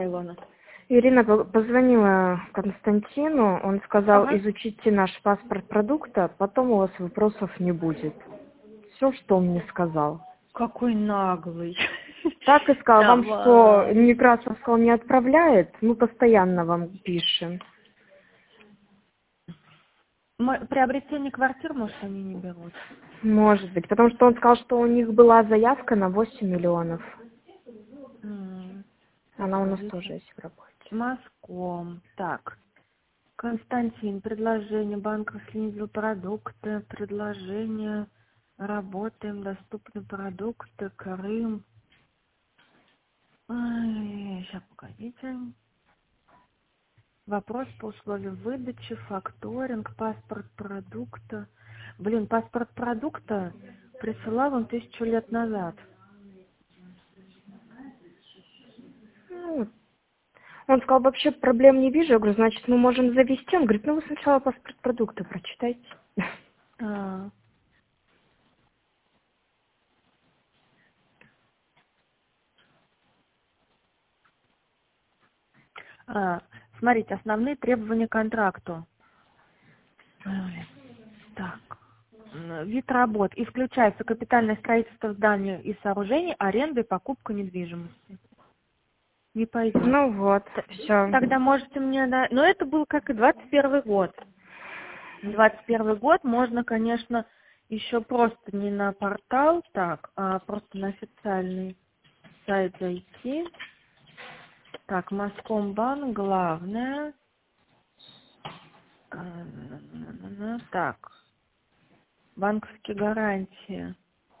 Илона. Ирина позвонила Константину, он сказал, Ага. изучите наш паспорт продукта, потом у вас вопросов не будет. Все, что он мне сказал. Какой наглый. Так и сказал, вам что, Давай. Некрасов сказал, не отправляет? Мы постоянно вам пишем. Приобретение квартир, может, они не берут? Может быть, потому что он сказал, что у них была заявка на 8 миллионов. Она у нас тоже есть в работе. Моском. Так. Константин, предложение банка снизил продукты, предложение, работаем, доступны продукты, Крым. Сейчас, погодите. Вопрос по условиям выдачи, факторинг, паспорт продукта. Блин, паспорт продукта присылал он 1000 лет назад. Ну, он сказал, вообще проблем не вижу. Я говорю, значит, мы можем завести. Он говорит, ну вы сначала паспорт продукта прочитайте. А. Смотрите, основные требования к контракту. Так. Вид работ. Исключается капитальное строительство зданий и сооружений, аренда и покупка недвижимости. Не пойдет. Ну вот, все. Тогда можете мне... Но это был как и 21 год. 21 год можно, конечно, еще просто не на портал, так, а просто на официальный сайт зайти. Так, Москомбанк, главное. Так, банковские гарантии.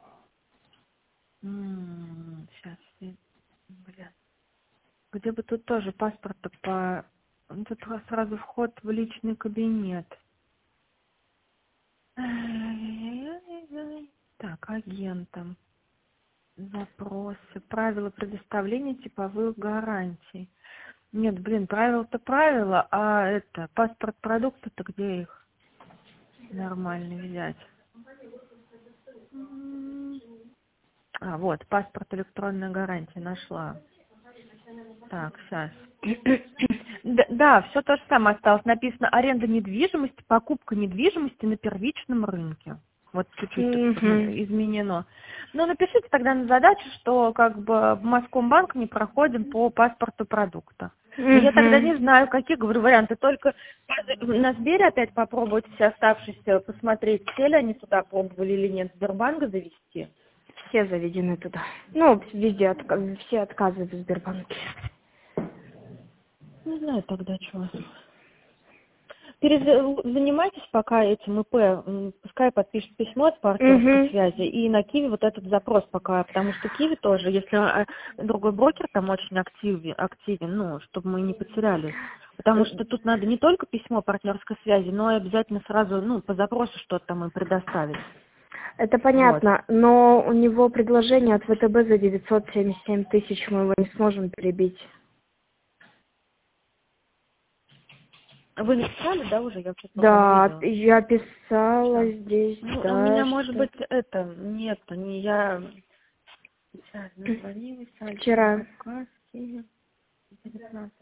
Сейчас, блин. Где бы тут тоже паспорта по... Тут сразу вход в личный кабинет. Так, агентам. Запросы. Правила предоставления типовых гарантий. Нет, блин, правила-то правила, а это, паспорт продукта-то где их нормально взять? Вот, паспорт электронная гарантия нашла. Так, сейчас. Да, все то же самое осталось. Написано аренда недвижимости, покупка недвижимости на первичном рынке. Вот чуть-чуть изменено. Но напишите тогда на задачу, что как бы в Москомбанк не проходим по паспорту продукта. Но я тогда не знаю, какие, говорю, варианты. Только на Сбере опять попробовать все оставшиеся, посмотреть, все ли они туда пробовали или нет, Сбербанка завести. Все заведены туда. Ну, везде, все отказы в Сбербанке. Не знаю тогда, что. Занимайтесь пока этим ИП, пускай подпишет письмо от партнерской связи и на Киви вот этот запрос пока, потому что Киви тоже, если другой брокер там очень активен, ну, чтобы мы не потерялись. Потому что тут надо не только письмо партнерской связи, но и обязательно сразу, ну, по запросу что-то там им предоставить. Это понятно, вот. Но у него предложение от ВТБ за 977 тысяч, мы его не сможем перебить. Вы написали, да, уже? Я что-то Да, я писала здесь, ну, да. У меня, может быть, это, нет, не я... Сейчас, назвонилась. Вчера. 19.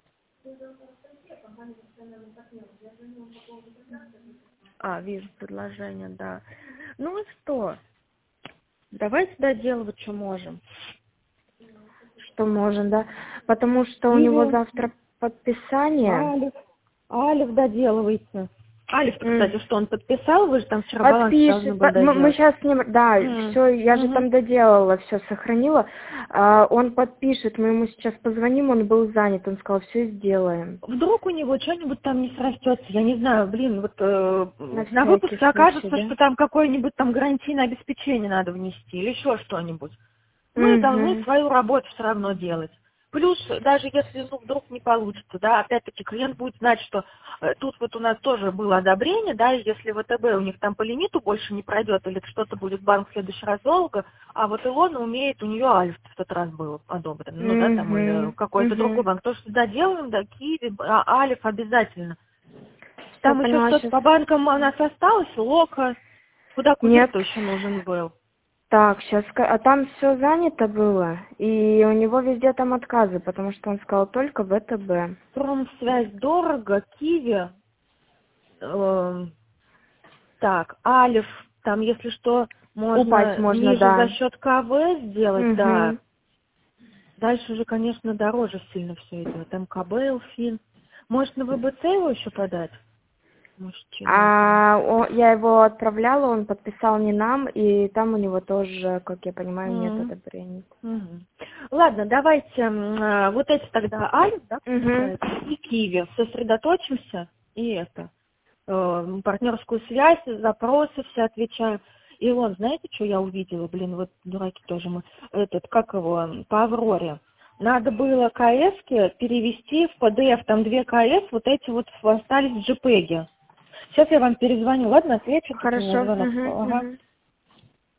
Вижу предложение, да. Ну и что? Давайте доделывать, что можем. Что можем, да? Потому что у него завтра подписание. Алиф доделывайте. Алиф, кстати, что он подписал? Вы же там вчера баланс должны были доделать. Мы сейчас с ним, да, все, я же там доделала, все сохранила. Он подпишет, мы ему сейчас позвоним, он был занят, он сказал, все сделаем. Вдруг у него что-нибудь там не срастется, я не знаю, блин, вот на выпуске окажется, что там какое-нибудь там гарантийное обеспечение надо внести или еще что-нибудь. Мы должны свою работу все равно делать. Плюс, даже если вдруг не получится, да, опять-таки клиент будет знать, что тут вот у нас тоже было одобрение, да, и если ВТБ у них там по лимиту больше не пройдет, или что-то будет банк в следующий раз долго, а вот Илона умеет, у нее Альф в тот раз был одобрен, ну, да, там, или какой-то другой банк. То, что, да, делаем, да, Киви, Альф обязательно. Там еще что-то по банкам у нас осталось, Лока, куда курьер-то еще нужен был. Так, сейчас, а там все занято было, и у него везде там отказы, потому что он сказал только ВТБ. Промсвязь дорого, Киви, так, Алиф, там, если что, Упасть можно, ниже да. за счет КВ сделать, Угу. да. Дальше уже, конечно, дороже сильно все идет. МКБ, Элфин. Может, на ВБЦ его еще подать? Я его отправляла, он подписал не нам, и там у него тоже, как я понимаю, нет одобрений. Ладно, давайте вот эти тогда Алиф, да, и Киви сосредоточимся, и партнерскую связь, запросы все отвечаем. И вон, знаете, что я увидела? Блин, вот дураки тоже мы. Как его, по Авроре. Надо было КСки перевести в PDF, там 2 КС, вот эти вот остались в JPEG. Сейчас я вам перезвоню, ладно, отвечу. Хорошо. Ага.